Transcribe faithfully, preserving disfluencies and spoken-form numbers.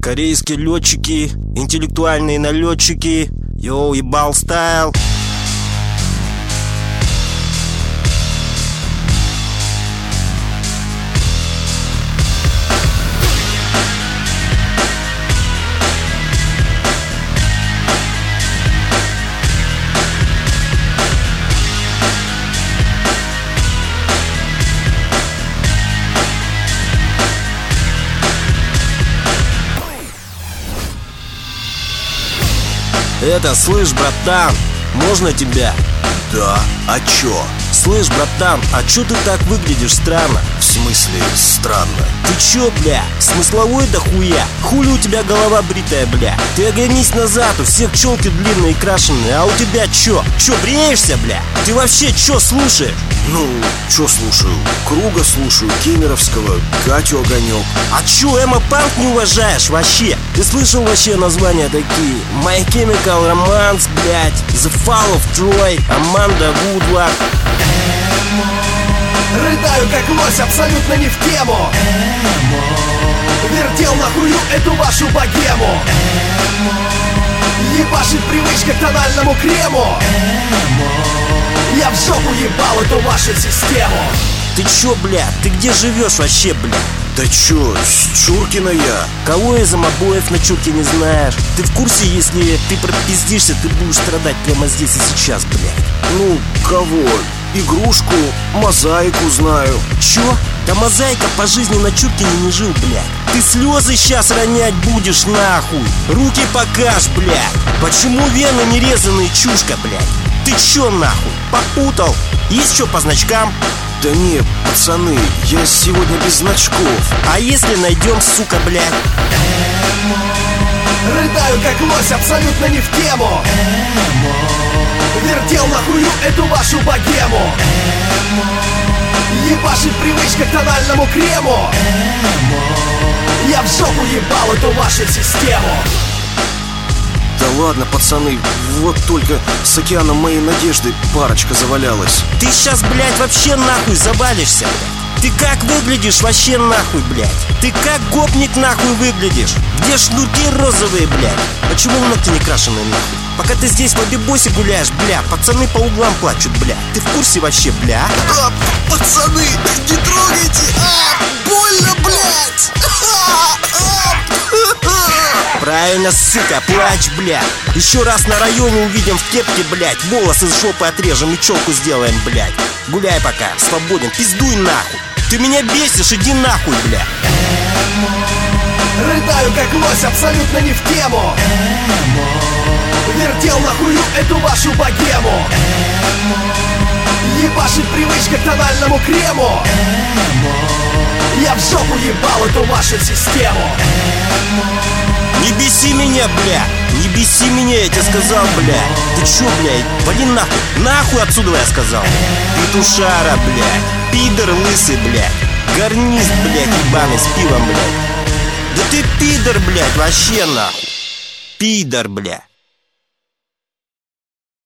Корейские летчики, интеллектуальные налетчики. Йоу, ебал стайл. Это, слышь, братан, можно тебя? Да, а чё? Слышь, братан, а чё ты так выглядишь странно? В смысле странно? Ты чё, бля, смысловой да хуя? Хули у тебя голова бритая, бля? Ты оглянись назад, у всех челки длинные и крашеные. А у тебя чё? Чё, бреешься, бля? Ты вообще чё слушаешь? Ну, чё слушаю? Круга слушаю, Кемеровского, Катю Огонёк. А чё, эмо-панк не уважаешь вообще? Ты слышал вообще названия такие? My Chemical Romance, блядь, The Fall of Troy, Amanda Woodward. Рыдаю как лось, абсолютно не в тему. Вертел нахую эту вашу богему. Ебашит привычка к тональному крему. Я в жопу ебал эту вашу систему. Ты чё, бля? Ты где живешь вообще, бля? Да чё, с Чуркина я. Кого из обоев на Чурке не знаешь? Ты в курсе, если ты пропиздишься, ты будешь страдать прямо здесь и сейчас, блядь? Ну, кого? Игрушку, Мозаику знаю. Чё? Да Мозаика по жизни на Чуркине не жил, блядь. Ты слезы сейчас ронять будешь, нахуй. Руки покажь, блядь. Почему вены не резаные, чушка, блядь? Ты чё, нахуй? Попутал? Есть чё по значкам? Да не, пацаны, я сегодня без значков. А если найдем, сука, блядь? Рыдаю как лось, абсолютно не в тему. Вертел нахую эту вашу богему. Ебашит привычка к тональному крему. Я в жопу ебал эту вашу систему. Да ладно, пацаны, вот только с океаном моей надежды парочка завалялась. Ты сейчас, блядь, вообще нахуй завалишься, блядь. Ты как выглядишь вообще нахуй, блядь? Ты как гопник нахуй выглядишь? Где шнурки розовые, блядь? Почему ногти не крашеные нахуй? Пока ты здесь в бабибосе гуляешь, бля, пацаны по углам плачут, бля. Ты в курсе вообще, бля? А, пацаны, не трогайте! А, больно, блядь! Правильно, сука, плачь, бля. Еще раз на районе увидим в кепке, блядь. Волосы с жопы отрежем и челку сделаем, блядь. Гуляй пока, свободен, пиздуй нахуй. Ты меня бесишь, иди нахуй, бля. Рыдаю как лось, абсолютно не в тему. Вертел нахую эту вашу богему. Ебашит привычка к тональному крему. Я в жопу ебал эту вашу систему. Не беси меня, бля. Не беси меня, я тебе сказал, бля. Ты чё, блядь? Вали нахуй. Нахуй отсюда, я сказал. Петушара, блядь. Пидор лысый, блядь. Гарнист, блядь, ебаный с пивом, блядь. Да ты пидор, блядь, вообще нахуй. Пидор, блядь.